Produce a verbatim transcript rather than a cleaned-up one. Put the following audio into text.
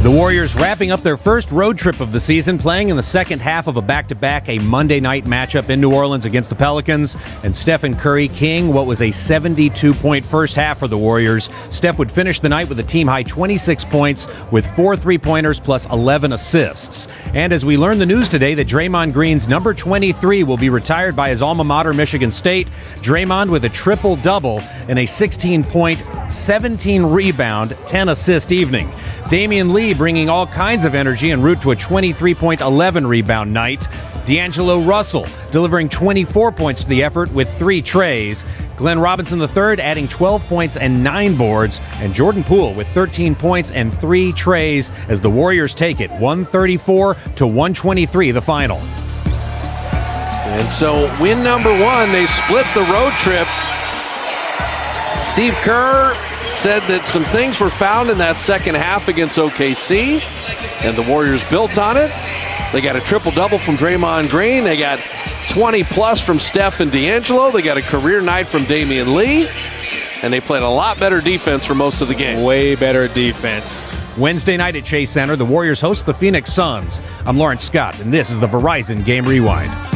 The Warriors wrapping up their first road trip of the season, playing in the second half of a back-to-back, a Monday night matchup in New Orleans against the Pelicans. And Stephen Curry king what was a seventy-two point first half for the Warriors. Steph would finish the night with a team-high twenty-six points with four three-pointers plus eleven assists. And as we learned the news today that Draymond Green's number twenty-three will be retired by his alma mater, Michigan State. Draymond with a triple-double in a sixteen-point, seventeen-rebound, ten-assist evening. Damian Lee bringing all kinds of energy en route to a twenty-three point, eleven rebound night. D'Angelo Russell delivering twenty-four points to the effort with three trays. Glenn Robinson the third adding twelve points and nine boards. And Jordan Poole with thirteen points and three trays as the Warriors take it one thirty-four to one twenty-three the final. And so win number one, they split the road trip. Steve Kerr said that some things were found in that second half against O K C, and the Warriors built on it. They got a triple-double from Draymond Green. They got twenty plus from Steph and D'Angelo. They got a career night from Damian Lee, and they played a lot better defense for most of the game. Way better defense. Wednesday night at Chase Center, the Warriors host the Phoenix Suns. I'm Lawrence Scott, and this is the Verizon Game Rewind.